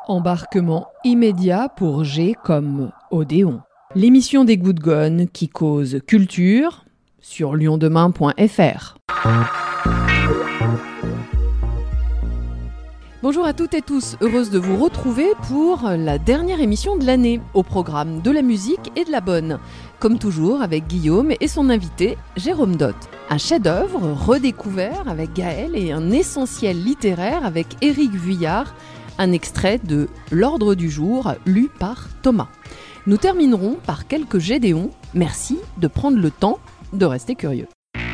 Embarquement immédiat pour G comme Odéon. L'émission des Good Gone qui cause culture sur liondemain.fr. Bonjour à toutes et tous, heureuse de vous retrouver pour la dernière émission de l'année, au programme de la musique et de la bonne. Comme toujours avec Guillaume et son invité Jérôme Dott. Un chef-d'œuvre redécouvert avec Gaël et un essentiel littéraire avec Éric Vuillard. Un extrait de L'Ordre du jour lu par Thomas. Nous terminerons par quelques Gédéons. Merci de prendre le temps de rester curieux.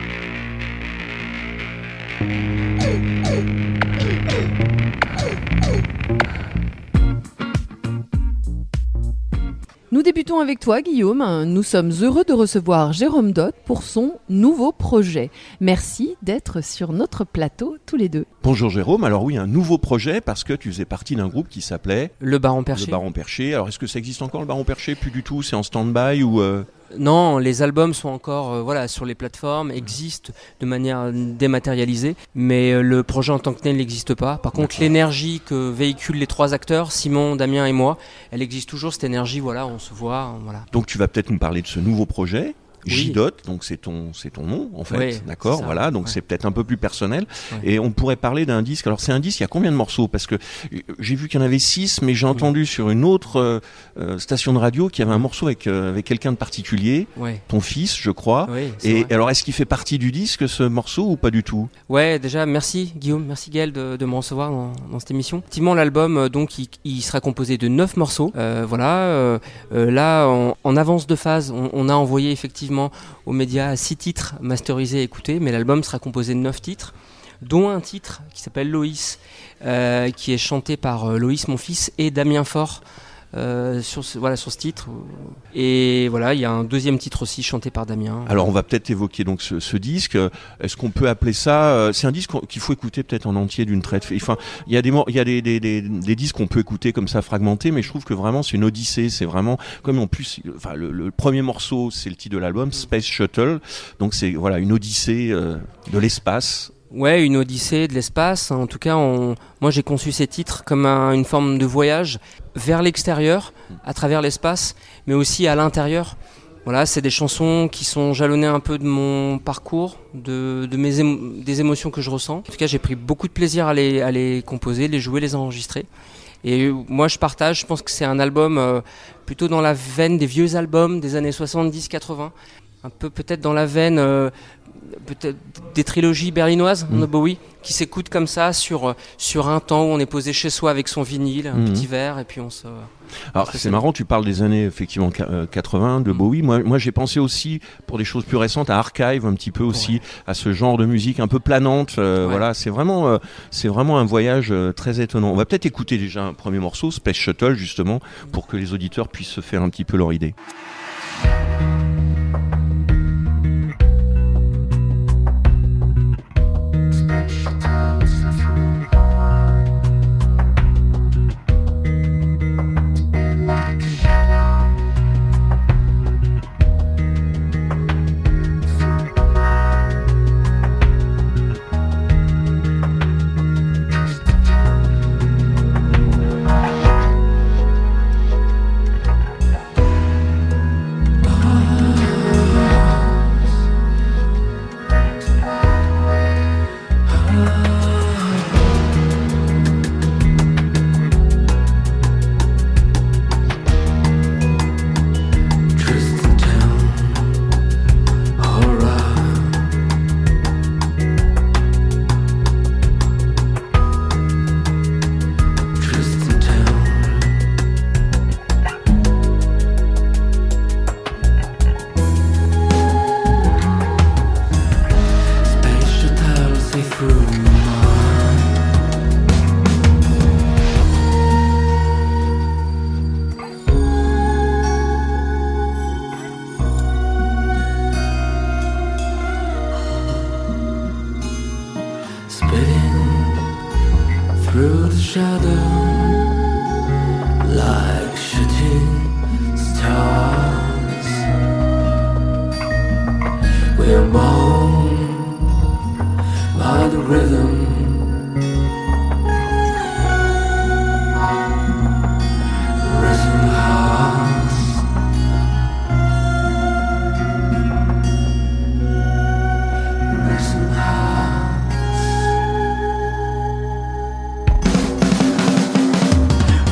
Nous débutons avec toi, Guillaume. Nous sommes heureux de recevoir Jérôme Dott pour son nouveau projet. Merci d'être sur notre plateau tous les deux. Bonjour Jérôme. Alors oui, un nouveau projet parce que tu faisais partie d'un groupe qui s'appelait Le Baron Perché. Le Baron Perché. Alors est-ce que ça existe encore le Baron Perché ? Plus du tout, c'est en stand-by ou Non, les albums sont encore sur les plateformes, existent de manière dématérialisée, mais le projet en tant que tel n'existe pas. Par contre, l'énergie que véhiculent les trois acteurs, Simon, Damien et moi, elle existe toujours, cette énergie, on se voit. Voilà. Donc tu vas peut-être nous parler de ce nouveau projet. Oui. J-Dott, donc c'est ton nom en fait, oui, d'accord, c'est voilà, donc ouais. C'est peut-être un peu plus personnel. Ouais. Et on pourrait parler d'un disque. Alors c'est un disque, il y a combien de morceaux ? Parce que j'ai vu qu'il y en avait 6, mais j'ai entendu sur une autre station de radio qu'il y avait un morceau avec quelqu'un de particulier, ton fils, je crois. Oui, et vrai. alors est-ce qu'il fait partie du disque ce morceau ou pas du tout ? Ouais, déjà merci Guillaume, merci Gaël de me recevoir dans cette émission. Effectivement, l'album donc il sera composé de 9 morceaux. Là, en avance de phase, on a envoyé effectivement aux médias 6 titres masterisés et écoutés, mais l'album sera composé de 9 titres, dont un titre qui s'appelle Loïs, qui est chanté par Loïs, mon fils, et Damien Faure. Sur ce titre, et voilà, il y a un deuxième titre aussi chanté par Damien. Alors on va peut-être évoquer donc ce disque. Est-ce qu'on peut appeler ça c'est un disque qu'il faut écouter peut-être en entier d'une traite. Enfin, il y a des disques qu'on peut écouter comme ça fragmentés, mais je trouve que vraiment c'est une odyssée. C'est vraiment comme en plus, enfin le premier morceau c'est le titre de l'album, Space Shuttle. Donc c'est une odyssée de l'espace. Ouais, une odyssée de l'espace. En tout cas, moi j'ai conçu ces titres comme une forme de voyage vers l'extérieur, à travers l'espace, mais aussi à l'intérieur. Voilà, c'est des chansons qui sont jalonnées un peu de mon parcours, des émotions que je ressens. En tout cas, j'ai pris beaucoup de plaisir à les composer, les jouer, les enregistrer. Et moi je pense que c'est un album plutôt dans la veine des vieux albums des années 70-80, un peu peut-être dans la veine peut-être des trilogies berlinoises de Bowie, qui s'écoutent comme ça sur un temps où on est posé chez soi avec son vinyle, un petit verre, et puis on se... Alors c'est marrant, tu parles des années effectivement 80 de Bowie. Moi j'ai pensé aussi pour des choses plus récentes à Archive un petit peu aussi, à ce genre de musique un peu planante. Voilà, c'est vraiment un voyage très étonnant. On va peut-être écouter déjà un premier morceau, Space Shuttle justement, pour que les auditeurs puissent se faire un petit peu leur idée.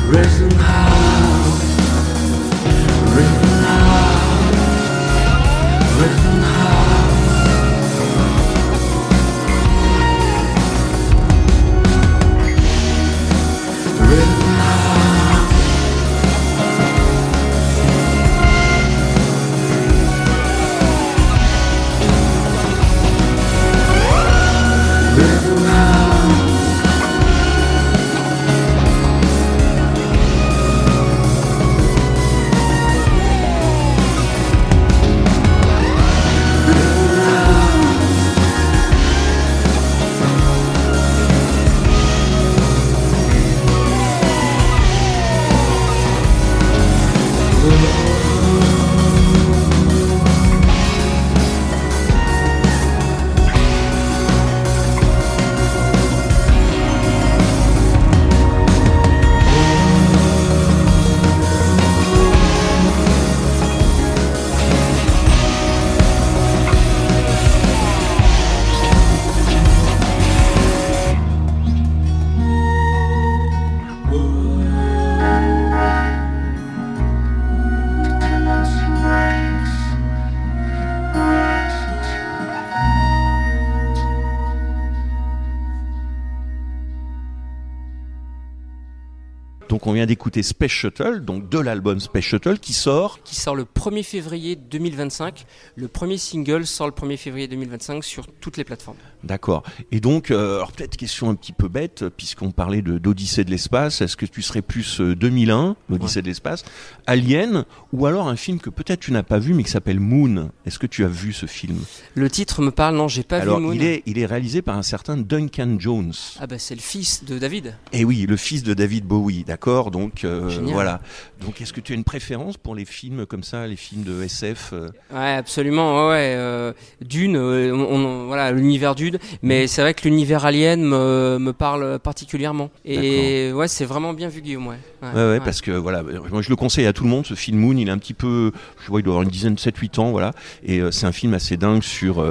Donc on vient d'écouter Space Shuttle, donc de l'album Space Shuttle qui sort le 1er février 2025. Le premier single sort le 1er février 2025 sur toutes les plateformes. D'accord. Et donc, alors peut-être question un petit peu bête, puisqu'on parlait d'Odyssée de l'espace, est-ce que tu serais plus 2001, l'Odyssée de l'espace, Alien, ou alors un film que peut-être tu n'as pas vu mais qui s'appelle Moon? Est-ce que tu as vu ce film? Le titre me parle, non, j'ai pas vu Moon. Il est réalisé par un certain Duncan Jones. Ah bah c'est le fils de David. Et oui, le fils de David Bowie, d'accord. Donc voilà. Donc est-ce que tu as une préférence pour les films comme ça, les films de SF Ouais, absolument. Ouais. Dune, voilà, l'univers Dune. Mais c'est vrai que l'univers Alien me parle particulièrement. Et d'accord. Ouais, c'est vraiment bien vu, Guillaume. Ouais, parce que voilà, moi je le conseille à tout le monde. Ce film Moon, il est un petit peu, je vois, il doit avoir une dizaine, 7-8 ans, voilà. Et c'est un film assez dingue sur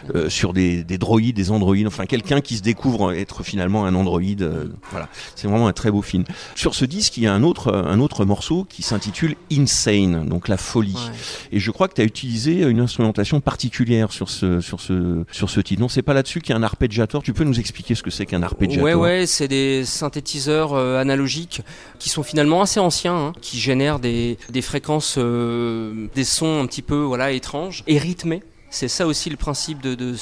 des droïdes, des androïdes. Enfin, quelqu'un qui se découvre être finalement un androïde. Voilà, c'est vraiment un très beau film. Sur ce disque, il y a un autre morceau qui s'intitule Insane, donc la folie. Ouais. Et je crois que tu as utilisé une instrumentation particulière sur ce titre. Non, c'est pas là-dessus qu'il y a un arpeggiator. Tu peux nous expliquer ce que c'est qu'un arpeggiator? Ouais, c'est des synthétiseurs analogiques qui sont finalement assez anciens, qui génèrent des fréquences, des sons un petit peu étranges et rythmés. C'est ça aussi le principe de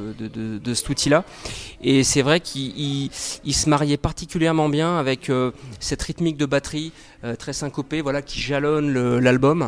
cet outil-là. Et c'est vrai qu'il se mariait particulièrement bien avec cette rythmique de batterie très syncopée, qui jalonne l'album.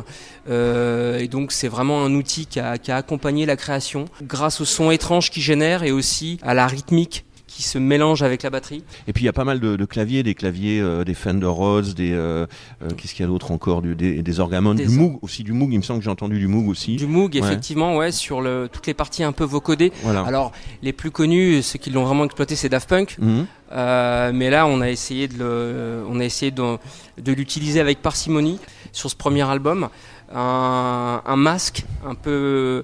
Et donc c'est vraiment un outil qui a accompagné la création grâce au son étrange qu'il génère et aussi à la rythmique qui se mélange avec la batterie. Et puis il y a pas mal de claviers, des Fender Rhodes, qu'est-ce qu'il y a d'autre encore, des Orgamon, du Moog aussi, il me semble que j'ai entendu du Moog aussi. Du Moog, effectivement, sur toutes les parties un peu vocodées. Voilà. Alors les plus connus, ceux qui l'ont vraiment exploité, c'est Daft Punk. Mais là, on a essayé de l'utiliser avec parcimonie sur ce premier album. Un masque un peu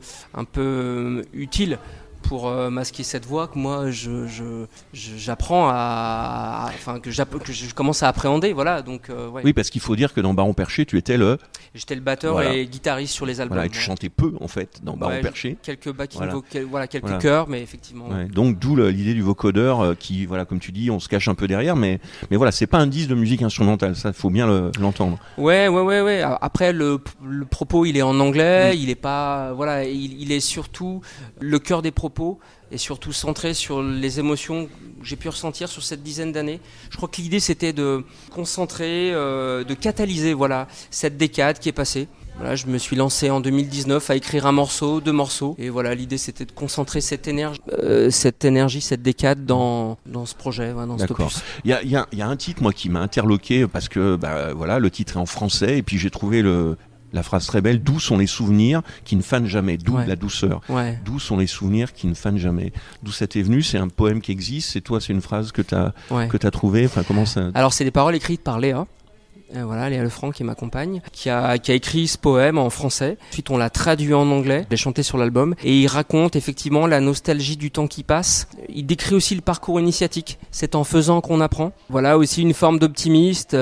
utile pour masquer cette voix que moi j'apprends que je commence à appréhender, voilà. Donc oui, parce qu'il faut dire que dans Baron Perché j'étais le batteur et guitariste sur les albums. Voilà, et tu chantais peu en fait dans Baron Perché. Quelques backing quelques chœurs, mais effectivement. Ouais. Donc d'où l'idée du vocodeur qui, comme tu dis, on se cache un peu derrière, mais voilà, c'est pas un disque de musique instrumentale, ça faut bien l'entendre. Ouais. Après le propos, il est en anglais, il est pas, il est surtout le cœur des propos et surtout centré sur les émotions que j'ai pu ressentir sur cette dizaine d'années. Je crois que l'idée c'était de concentrer, de catalyser cette décade qui est passée. Voilà, je me suis lancé en 2019 à écrire un morceau, 2 morceaux, et l'idée c'était de concentrer cette énergie, cette décade dans ce projet, dans cet opus. Il y a un titre moi qui m'a interloqué parce que le titre est en français et puis j'ai trouvé la phrase très belle, d'où sont les souvenirs qui ne fanent jamais, d'où la douceur. Ouais. D'où sont les souvenirs qui ne fanent jamais. D'où ça t'est venu, c'est un poème qui existe, c'est une phrase que t'as trouvée, comment ça... Alors c'est des paroles écrites par Léa, Voilà, Léa Lefranc qui m'accompagne, qui a écrit ce poème en français. Ensuite, on l'a traduit en anglais, je l'ai chanté sur l'album. Et il raconte effectivement la nostalgie du temps qui passe. Il décrit aussi le parcours initiatique. C'est en faisant qu'on apprend. Voilà, aussi une forme d'optimisme,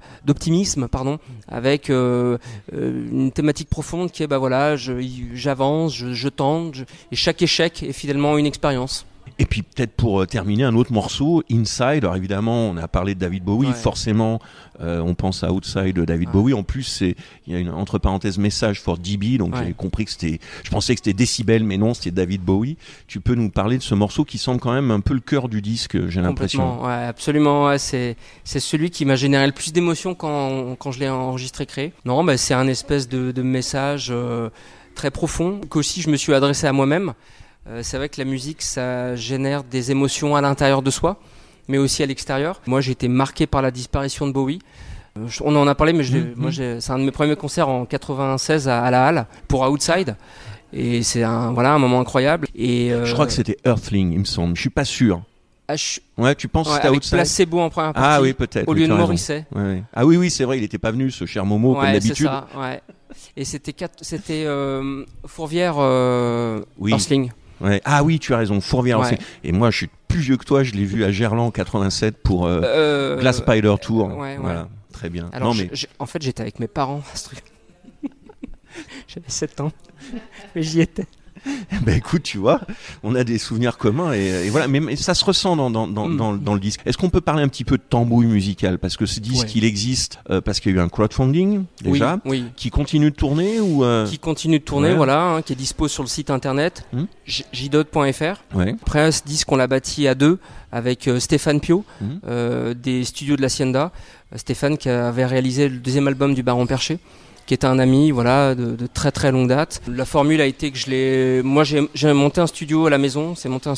avec une thématique profonde qui est, voilà, j'avance, je tente, et chaque échec est finalement une expérience. Et puis peut-être pour terminer un autre morceau, Inside. Alors évidemment, on a parlé de David Bowie, forcément, on pense à Outside de David Bowie. En plus, il y a une entre parenthèses message for DB, donc j'ai compris que je pensais que c'était Décibel, mais non, c'était David Bowie. Tu peux nous parler de ce morceau qui semble quand même un peu le cœur du disque, j'ai l'impression. Ouais, absolument. Ouais, c'est celui qui m'a généré le plus d'émotions quand je l'ai enregistré, créé. Non, c'est un espèce de message très profond qu'aussi je me suis adressé à moi-même. C'est vrai que la musique, ça génère des émotions à l'intérieur de soi, mais aussi à l'extérieur. Moi, j'ai été marqué par la disparition de Bowie. On en a parlé, mais c'est un de mes premiers concerts en 96 à la Halle pour Outside. Et c'est un moment incroyable. Et je crois que c'était Earthling, il me semble. Je suis pas sûr. Ouais, tu penses que c'était Outside? Avec Placebo en première partie. Ah oui, peut-être. Au lieu de Morrissey. Ouais. Ah oui, c'est vrai, il était pas venu, ce cher Momo, comme d'habitude. C'est ça, ouais. Et c'était Fourvière, Earthling. Ouais. Ah oui, tu as raison, Fourvière. Et moi, je suis plus vieux que toi, je l'ai vu à Gerland en 87 pour Glass Spider Tour. Voilà, très bien. Alors, en fait, j'étais avec mes parents à ce truc. J'avais 7 ans, mais j'y étais. Écoute, tu vois, on a des souvenirs communs et voilà, mais ça se ressent dans le disque. Est-ce qu'on peut parler un petit peu de tambouille musicale, parce que ce disque il existe parce qu'il y a eu un crowdfunding déjà, qui continue de tourner qui continue de tourner, qui est dispo sur le site internet jdot.fr. Après, ce disque on l'a bâti à deux avec Stéphane Pio des studios de l'Hacienda. Stéphane qui avait réalisé le deuxième album du Baron Perché, qui était un ami, de très très longue date. La formule a été que j'ai monté un studio à la maison,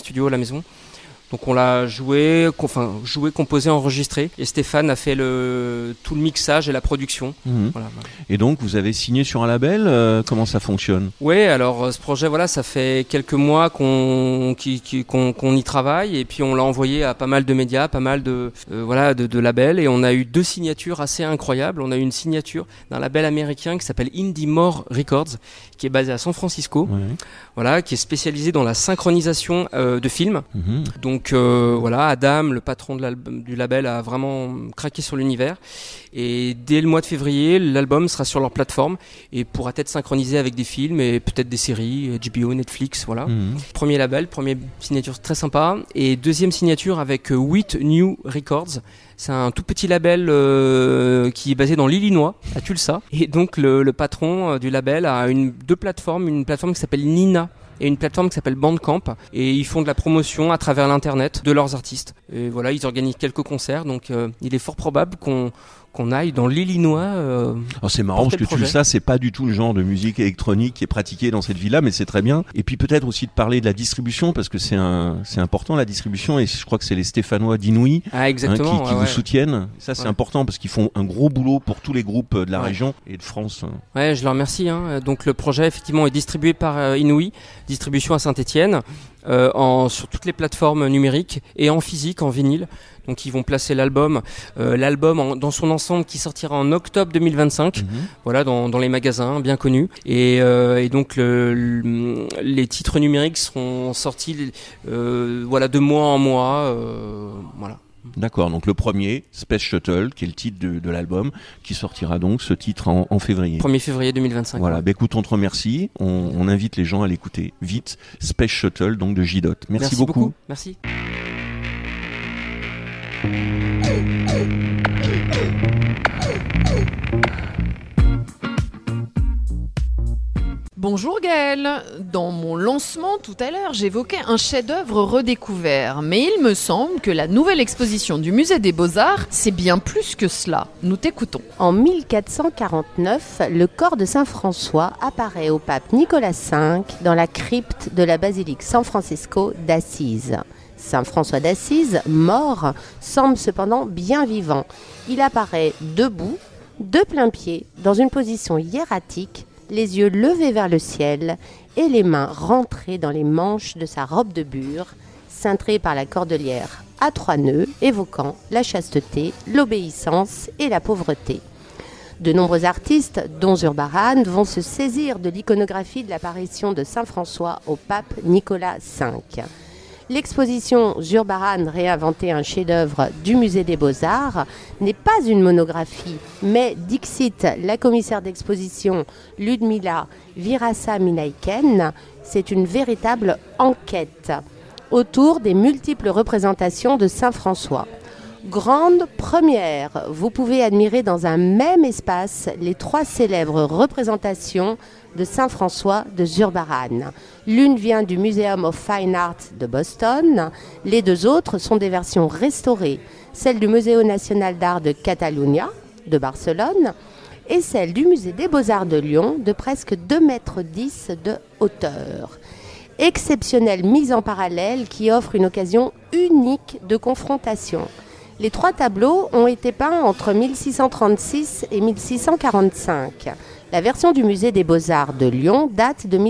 Donc on l'a joué, composé, enregistré. Et Stéphane a fait tout le mixage et la production. Voilà. Et donc vous avez signé sur un label, comment ça fonctionne ? Oui, alors ce projet, ça fait quelques mois qu'on y travaille, et puis on l'a envoyé à pas mal de médias, pas mal de labels, et on a eu 2 signatures assez incroyables. On a eu une signature d'un label américain qui s'appelle Indie More Records, qui est basé à San Francisco, qui est spécialisé dans la synchronisation de films. Donc Adam, le patron du label, a vraiment craqué sur l'univers. Et dès le mois de février, l'album sera sur leur plateforme et pourra être synchronisé avec des films et peut-être des séries, HBO, Netflix, voilà. Premier label, première signature très sympa. Et deuxième signature avec Wheat New Records. C'est un tout petit label qui est basé dans l'Illinois, à Tulsa. Et donc le patron du label a deux plateformes, une plateforme qui s'appelle Nina et une plateforme qui s'appelle Bandcamp, et ils font de la promotion à travers l'internet de leurs artistes. Et voilà, ils organisent quelques concerts, donc il est fort probable qu'on aille dans l'Illinois. C'est marrant parce que tu dis ça, c'est pas du tout le genre de musique électronique qui est pratiqué dans cette ville-là, mais c'est très bien. Et puis peut-être aussi de parler de la distribution, parce que c'est important la distribution, et je crois que c'est les Stéphanois d'Inouï qui vous soutiennent. Ça c'est important parce qu'ils font un gros boulot pour tous les groupes de la région et de France. Ouais, je leur remercie. Donc le projet effectivement est distribué par Inouï, distribution à Saint-Étienne. Sur toutes les plateformes numériques et en physique, en vinyle. Donc ils vont placer l'album dans son ensemble qui sortira en octobre 2025, dans les magasins bien connus. Et donc les titres numériques seront sortis de mois en mois. D'accord, donc le premier, Space Shuttle, qui est le titre de l'album, qui sortira donc ce titre en février. 1er février 2025. Voilà, écoute, on te remercie, on invite les gens à l'écouter vite, Space Shuttle, donc de J-Dot. Merci beaucoup. Merci. Bonjour Gaëlle. Dans mon lancement tout à l'heure, j'évoquais un chef-d'œuvre redécouvert. Mais il me semble que la nouvelle exposition du Musée des Beaux-Arts, c'est bien plus que cela. Nous t'écoutons. En 1449, le corps de Saint François apparaît au pape Nicolas V dans la crypte de la basilique San Francisco d'Assise. Saint François d'Assise, mort, semble cependant bien vivant. Il apparaît debout, de plein pied, dans une position hiératique, les yeux levés vers le ciel et les mains rentrées dans les manches de sa robe de bure, cintrée par la cordelière à 3 nœuds, évoquant la chasteté, l'obéissance et la pauvreté. De nombreux artistes, dont Zurbaran, vont se saisir de l'iconographie de l'apparition de Saint François au pape Nicolas V. L'exposition Zurbaran réinventer un chef-d'œuvre du Musée des Beaux-Arts n'est pas une monographie, mais dixit la commissaire d'exposition Ludmila Virasa-Minaïken, c'est une véritable enquête autour des multiples représentations de Saint François. Grande première, vous pouvez admirer dans un même espace les 3 célèbres représentations de Saint François de Zurbaran. L'une vient du Museum of Fine Art de Boston, les 2 autres sont des versions restaurées, celle du Museo Nacional d'Art de Catalunya de Barcelone et celle du Musée des Beaux-Arts de Lyon de presque 2,10 mètres de hauteur. Exceptionnelle mise en parallèle qui offre une occasion unique de confrontation. Les 3 tableaux ont été peints entre 1636 et 1645. La version du Musée des Beaux-Arts de Lyon date de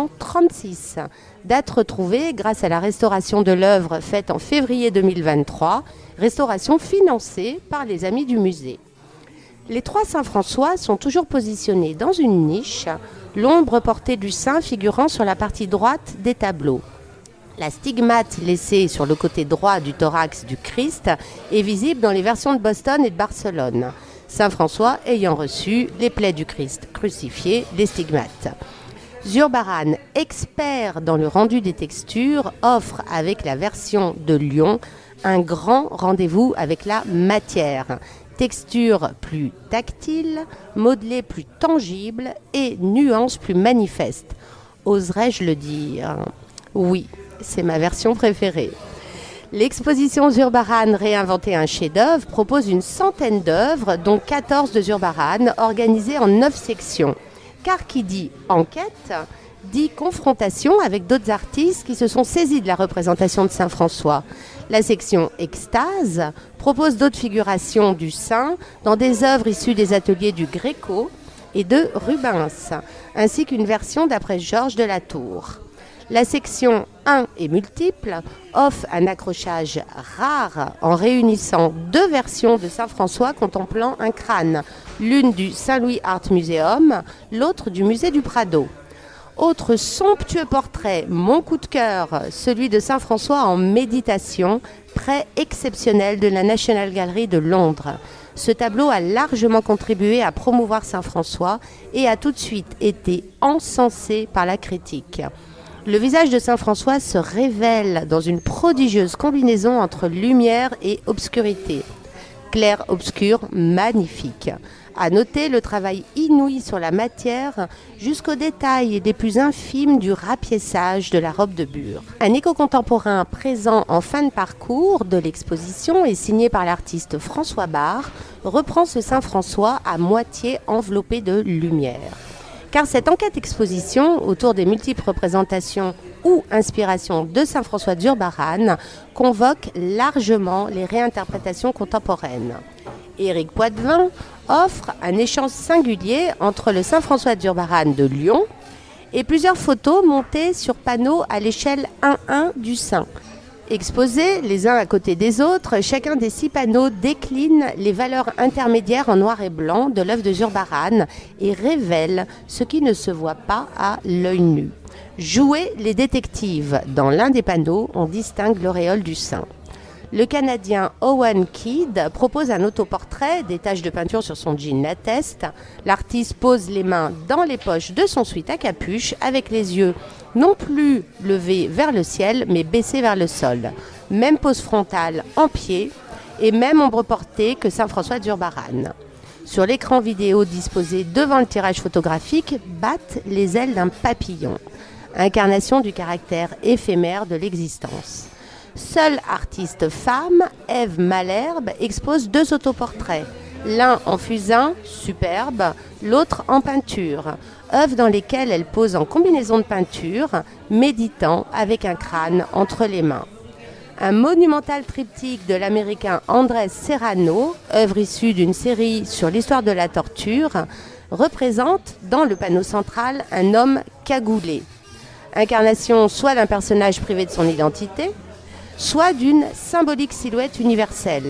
1636. Date retrouvée grâce à la restauration de l'œuvre faite en février 2023, restauration financée par les amis du musée. Les 3 Saint-François sont toujours positionnés dans une niche, l'ombre portée du saint figurant sur la partie droite des tableaux. La stigmate laissée sur le côté droit du thorax du Christ est visible dans les versions de Boston et de Barcelone. Saint François ayant reçu les plaies du Christ crucifié, les stigmates. Zurbaran, expert dans le rendu des textures, offre avec la version de Lyon un grand rendez-vous avec la matière. Texture plus tactile, modelé plus tangible et nuances plus manifestes. Oserais-je le dire ? Oui, c'est ma version préférée. L'exposition Zurbaran réinventer un chef-d'œuvre propose une centaine d'œuvres, dont 14 de Zurbaran, organisées en 9 sections. Car qui dit enquête, dit confrontation avec d'autres artistes qui se sont saisis de la représentation de Saint François. La section Extase propose d'autres figurations du saint dans des œuvres issues des ateliers du Gréco et de Rubens, ainsi qu'une version d'après Georges de la Tour. La section 1 et multiple offre un accrochage rare en réunissant 2 versions de Saint François contemplant un crâne, l'une du Saint-Louis Art Museum, l'autre du musée du Prado. Autre somptueux portrait, mon coup de cœur, celui de Saint François en méditation, prêt exceptionnel de la National Gallery de Londres. Ce tableau a largement contribué à promouvoir Saint François et a tout de suite été encensé par la critique. Le visage de Saint François se révèle dans une prodigieuse combinaison entre lumière et obscurité. Clair-obscur, magnifique. À noter le travail inouï sur la matière jusqu'aux détails les plus infimes du rapiessage de la robe de bure. Un éco-contemporain présent en fin de parcours de l'exposition et signé par l'artiste François Barre reprend ce Saint François à moitié enveloppé de lumière. Car cette enquête-exposition autour des multiples représentations ou inspirations de Saint François de Zurbaran convoque largement les réinterprétations contemporaines. Éric Poitvin offre un échange singulier entre le Saint François de Zurbaran de Lyon et plusieurs photos montées sur panneaux à l'échelle 1:1 du saint. Exposés les uns à côté des autres, chacun des 6 panneaux décline les valeurs intermédiaires en noir et blanc de l'œuvre de Zurbaran et révèle ce qui ne se voit pas à l'œil nu. Jouer les détectives. Dans l'un des panneaux, on distingue l'auréole du saint. Le Canadien Owen Kidd propose un autoportrait, des taches de peinture sur son jean l'attestent. L'artiste pose les mains dans les poches de son sweat à capuche avec les yeux non plus levés vers le ciel mais baissés vers le sol. Même pose frontale en pied et même ombre portée que Saint François de Zurbaran. Sur l'écran vidéo disposé devant le tirage photographique battent les ailes d'un papillon, incarnation du caractère éphémère de l'existence. Seule artiste femme, Ève Malherbe, expose 2 autoportraits, l'un en fusain, superbe, l'autre en peinture, œuvres dans lesquelles elle pose en combinaison de peinture, méditant avec un crâne entre les mains. Un monumental triptyque de l'américain Andrés Serrano, œuvre issue d'une série sur l'histoire de la torture, représente dans le panneau central un homme cagoulé, incarnation soit d'un personnage privé de son identité, soit d'une symbolique silhouette universelle.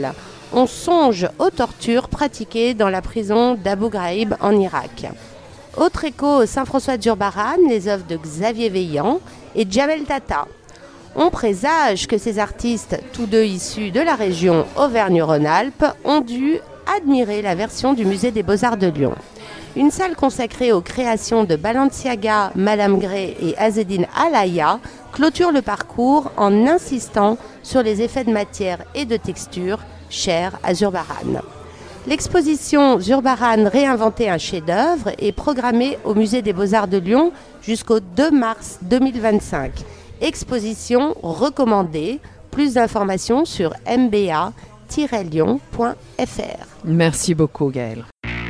On songe aux tortures pratiquées dans la prison d'Abu Ghraib en Irak. Autre écho, Saint-François de Zurbaran, les œuvres de Xavier Veillant et Djamel Tata. On présage que ces artistes, tous deux issus de la région Auvergne-Rhône-Alpes, ont dû admirer la version du Musée des Beaux-Arts de Lyon. Une salle consacrée aux créations de Balenciaga, Madame Gray et Azzedine Alaïa clôture le parcours en insistant sur les effets de matière et de texture chers à Zurbaran. L'exposition Zurbaran réinventer un chef-d'œuvre est programmée au Musée des Beaux-Arts de Lyon jusqu'au 2 mars 2025. Exposition recommandée. Plus d'informations sur mba-lyon.fr. Merci beaucoup, Gaëlle.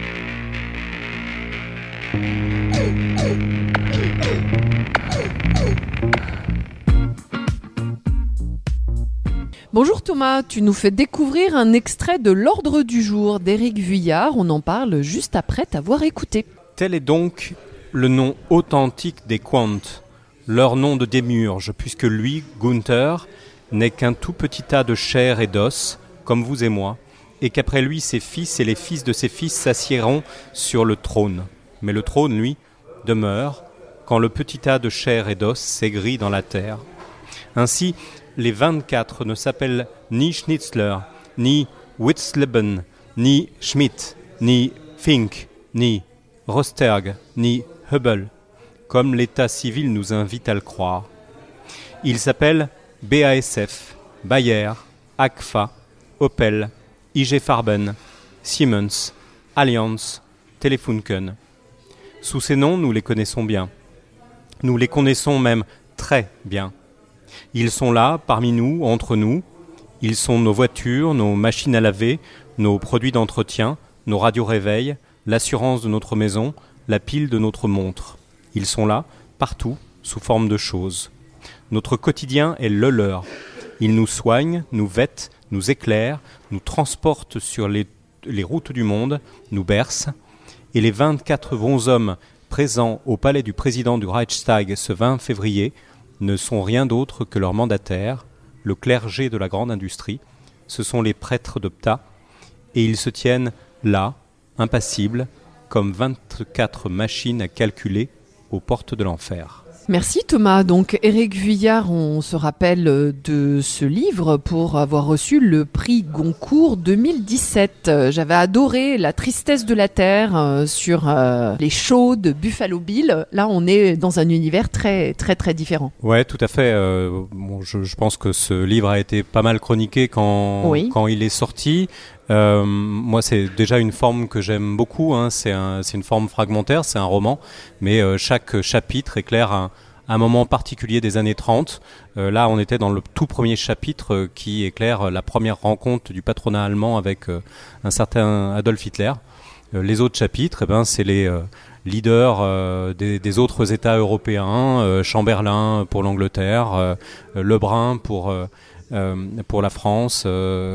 Bonjour Thomas, tu nous fais découvrir un extrait de l'Ordre du jour d'Éric Vuillard. On en parle juste après t'avoir écouté. Tel est donc le nom authentique des Quantes, leur nom de démiurge, puisque lui, Gunther, n'est qu'un tout petit tas de chair et d'os, comme vous et moi, et qu'après lui, ses fils et les fils de ses fils s'assiéront sur le trône. Mais le trône, lui, demeure quand le petit tas de chair et d'os s'aigrit dans la terre. Ainsi, les 24 ne s'appellent ni Schnitzler, ni Witzleben, ni Schmidt, ni Fink, ni Rosterg, ni Hubble, comme l'état civil nous invite à le croire. Ils s'appellent BASF, Bayer, Agfa, Opel, IG Farben, Siemens, Allianz, Telefunken. Sous ces noms, nous les connaissons bien. Nous les connaissons même très bien. Ils sont là, parmi nous, entre nous. Ils sont nos voitures, nos machines à laver, nos produits d'entretien, nos radios-réveils, l'assurance de notre maison, la pile de notre montre. Ils sont là, partout, sous forme de choses. Notre quotidien est le leur. Ils nous soignent, nous vêtent, nous éclairent, nous transportent sur les routes du monde, nous bercent. Et les 24 bons hommes présents au palais du président du Reichstag ce 20 février ne sont rien d'autre que leurs mandataires, le clergé de la grande industrie. Ce sont les prêtres de Ptah, et ils se tiennent là, impassibles, comme 24 machines à calculer aux portes de l'enfer. Merci Thomas. Donc Éric Vuillard, on se rappelle de ce livre pour avoir reçu le prix Goncourt 2017. J'avais adoré La tristesse de la terre sur les shows de Buffalo Bill. Là, on est dans un univers très très très différent. Ouais, tout à fait. Je pense que ce livre a été pas mal chroniqué quand il est sorti. Moi, c'est déjà une forme que j'aime beaucoup, hein. C'est une forme fragmentaire, c'est un roman, mais chaque chapitre éclaire un moment particulier des années 30. Là, on était dans le tout premier chapitre qui éclaire la première rencontre du patronat allemand avec un certain Adolf Hitler. Les autres chapitres, c'est les leaders des autres États européens, Chamberlain pour l'Angleterre, Lebrun pour la France,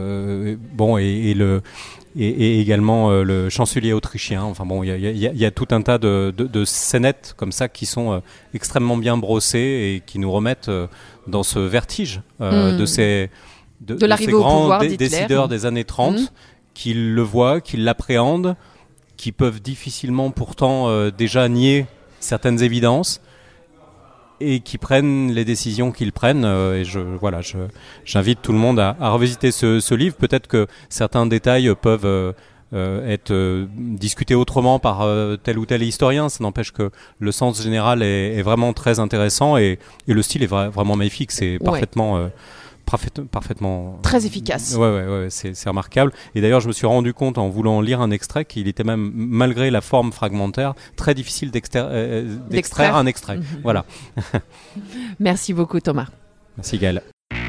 et également le chancelier autrichien. Enfin bon, il y a tout un tas de scénettes comme ça qui sont extrêmement bien brossées et qui nous remettent dans ce vertige de ces grands décideurs des années 30 qui le voient, qui l'appréhendent, qui peuvent difficilement pourtant déjà nier certaines évidences, et qui prennent les décisions qu'ils prennent. Et j'invite tout le monde à revisiter ce livre. Peut-être que certains détails peuvent être discutés autrement par tel ou tel historien. Ça n'empêche que le sens général est vraiment très intéressant, et le style est vraiment magnifique. C'est parfaitement très efficace. Ouais, c'est remarquable. Et d'ailleurs, je me suis rendu compte en voulant lire un extrait qu'il était même, malgré la forme fragmentaire, très difficile d'extraire un extrait. Voilà. Merci beaucoup Thomas. Merci Gaëlle.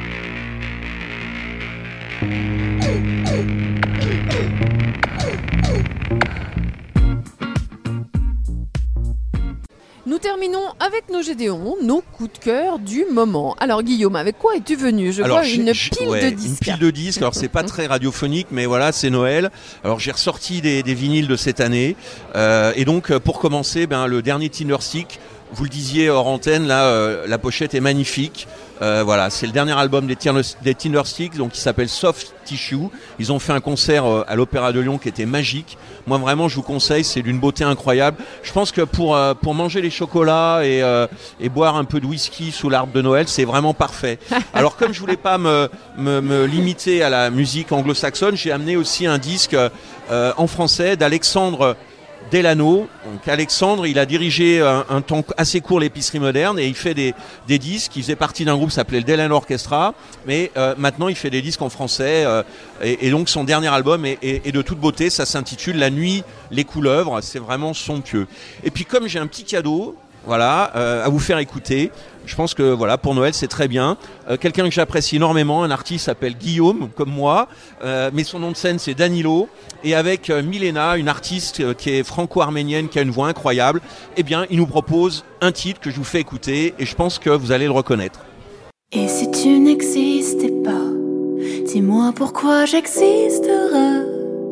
Nous terminons avec nos Gédéons, nos coups de cœur du moment. Alors Guillaume, avec quoi es-tu venu ? Je vois une pile de disques. Une pile de disques, alors c'est pas très radiophonique, mais voilà, c'est Noël. Alors j'ai ressorti des vinyles de cette année. Et donc pour commencer, le dernier Tinderstic, vous le disiez hors antenne, là, la pochette est magnifique. Voilà, c'est le dernier album des Tindersticks, donc qui s'appelle Soft Tissue. Ils ont fait un concert à l'Opéra de Lyon qui était magique. Moi, vraiment, je vous conseille, c'est d'une beauté incroyable. Je pense que pour manger les chocolats et boire un peu de whisky sous l'arbre de Noël, c'est vraiment parfait. Alors, comme je voulais pas me limiter à la musique anglo-saxonne, j'ai amené aussi un disque en français d'Alexandre Delano. Donc Alexandre, il a dirigé un temps assez court l'épicerie moderne et il fait des disques. Il faisait partie d'un groupe qui s'appelait le Delano Orchestra, mais maintenant il fait des disques en français et donc son dernier album est de toute beauté. Ça s'intitule La Nuit, les couleuvres. C'est vraiment somptueux. Et puis comme j'ai un petit cadeau, voilà, à vous faire écouter. Je pense que voilà, pour Noël, c'est très bien. Quelqu'un que j'apprécie énormément, un artiste s'appelle Guillaume, comme moi, mais son nom de scène c'est Danilo. Et avec Milena, une artiste qui est franco-arménienne, qui a une voix incroyable, eh bien, il nous propose un titre que je vous fais écouter et je pense que vous allez le reconnaître. Et si tu n'existais pas, dis-moi pourquoi j'existerais.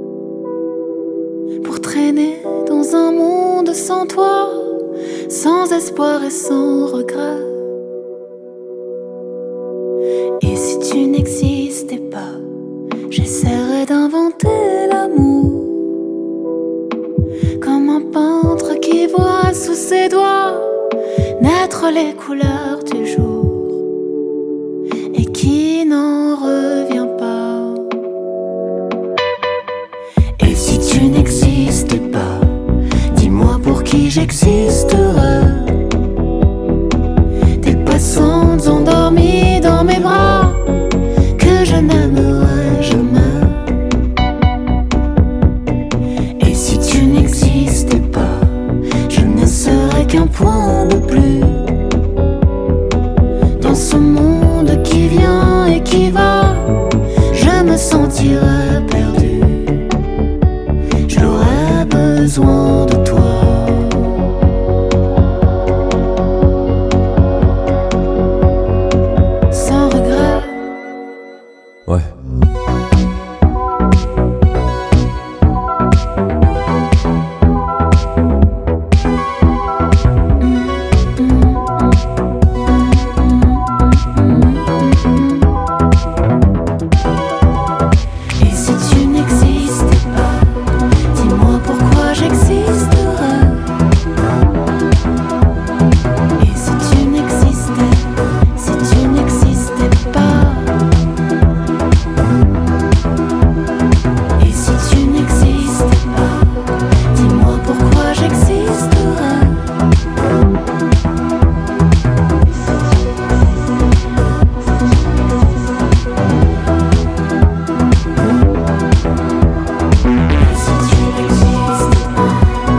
Pour traîner dans un monde sans toi, sans espoir et sans regret. Et si tu n'existais pas, j'essaierais d'inventer l'amour, comme un peintre qui voit sous ses doigts naître les couleurs du jour et qui n'en revient pas. Et si tu n'existais pas, dis-moi pour qui j'existerais. Des passantes endormies dans mes bras que je n'aimerais jamais. Et si tu n'existais pas, je ne serais qu'un point de plus dans ce monde qui vient et qui va. Je me sentirais perdu, j'aurais besoin de toi. Sans regret. Ouais. Et si tu n'existais pas, dis-moi pourquoi j'existerais. Et si tu n'existais pas. Et si tu n'existais pas, dis-moi pourquoi j'existerais. Si tu n'existais pas.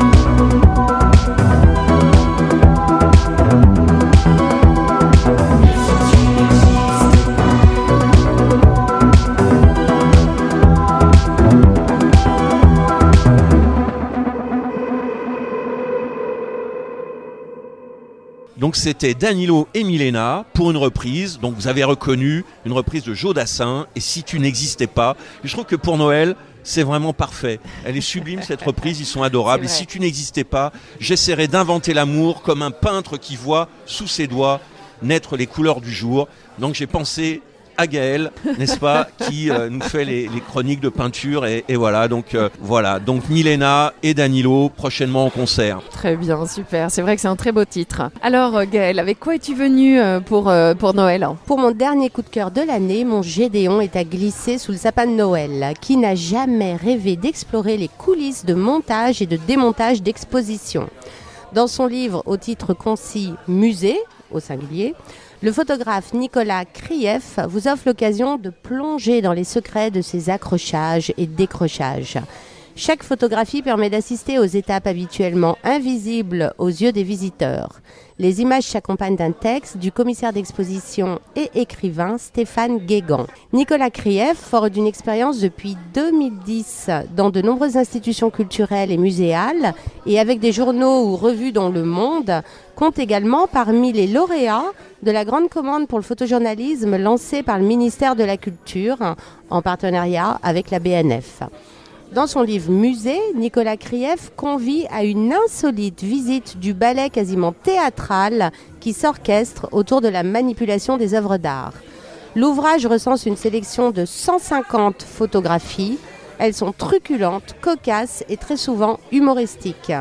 Donc c'était Danilo et Milena pour une reprise. Donc vous avez reconnu une reprise de Joe Dassin et Si tu n'existais pas. Et je trouve que pour Noël, c'est vraiment parfait. Elle est sublime cette reprise, ils sont adorables. Et si tu n'existais pas, j'essaierais d'inventer l'amour comme un peintre qui voit sous ses doigts naître les couleurs du jour. Donc j'ai pensé à Gaël, n'est-ce pas, qui nous fait les chroniques de peinture et voilà. Donc voilà. Donc Milena et Danilo prochainement en concert. Très bien, super. C'est vrai que c'est un très beau titre. Alors Gaëlle, avec quoi es-tu venue pour Noël ? Pour mon dernier coup de cœur de l'année, mon Gédéon est à glisser sous le sapin de Noël. Qui n'a jamais rêvé d'explorer les coulisses de montage et de démontage d'expositions ? Dans son livre au titre concis « Musée », au singulier, le photographe Nicolas Krief vous offre l'occasion de plonger dans les secrets de ces accrochages et décrochages. Chaque photographie permet d'assister aux étapes habituellement invisibles aux yeux des visiteurs. Les images s'accompagnent d'un texte du commissaire d'exposition et écrivain Stéphane Guégan. Nicolas Krief, fort d'une expérience depuis 2010 dans de nombreuses institutions culturelles et muséales et avec des journaux ou revues dans le monde, compte également parmi les lauréats de la grande commande pour le photojournalisme lancée par le ministère de la Culture en partenariat avec la BNF. Dans son livre Musée, Nicolas Krief convie à une insolite visite du ballet quasiment théâtral qui s'orchestre autour de la manipulation des œuvres d'art. L'ouvrage recense une sélection de 150 photographies. Elles sont truculentes, cocasses et très souvent humoristiques.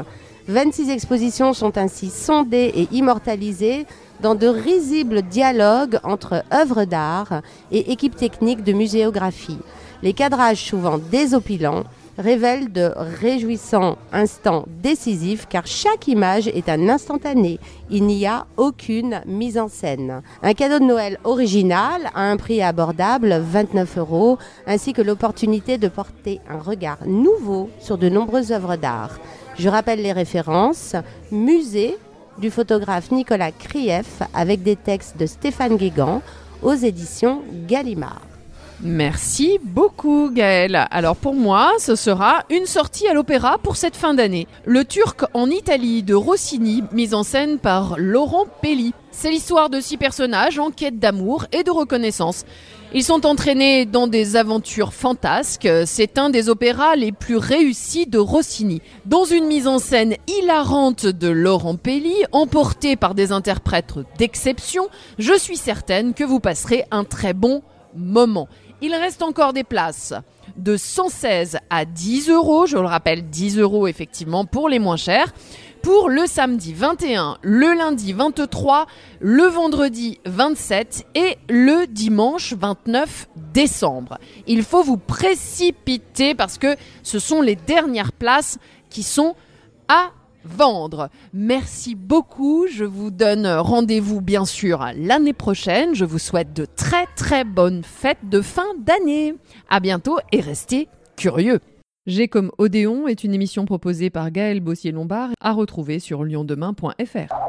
26 expositions sont ainsi sondées et immortalisées dans de risibles dialogues entre œuvres d'art et équipes techniques de muséographie. Les cadrages souvent désopilants révèlent de réjouissants instants décisifs car chaque image est un instantané. Il n'y a aucune mise en scène. Un cadeau de Noël original à un prix abordable, 29 €, ainsi que l'opportunité de porter un regard nouveau sur de nombreuses œuvres d'art. Je rappelle les références. Musée du photographe Nicolas Krief avec des textes de Stéphane Guégan aux éditions Gallimard. Merci beaucoup Gaëlle. Alors pour moi, ce sera une sortie à l'opéra pour cette fin d'année. Le Turc en Italie de Rossini, mise en scène par Laurent Pelli. C'est l'histoire de 6 personnages en quête d'amour et de reconnaissance. Ils sont entraînés dans des aventures fantasques. C'est un des opéras les plus réussis de Rossini. Dans une mise en scène hilarante de Laurent Pelli, emportée par des interprètes d'exception, je suis certaine que vous passerez un très bon moment. Il reste encore des places de 116 à 10 €, je le rappelle 10 € effectivement pour les moins chers, pour le samedi 21, le lundi 23, le vendredi 27 et le dimanche 29 décembre. Il faut vous précipiter parce que ce sont les dernières places qui sont à vendre. Merci beaucoup. Je vous donne rendez-vous bien sûr l'année prochaine. Je vous souhaite de très très bonnes fêtes de fin d'année. À bientôt et restez curieux. G comme Odéon est une émission proposée par Gaëlle Bossier-Lombard à retrouver sur liondemain.fr.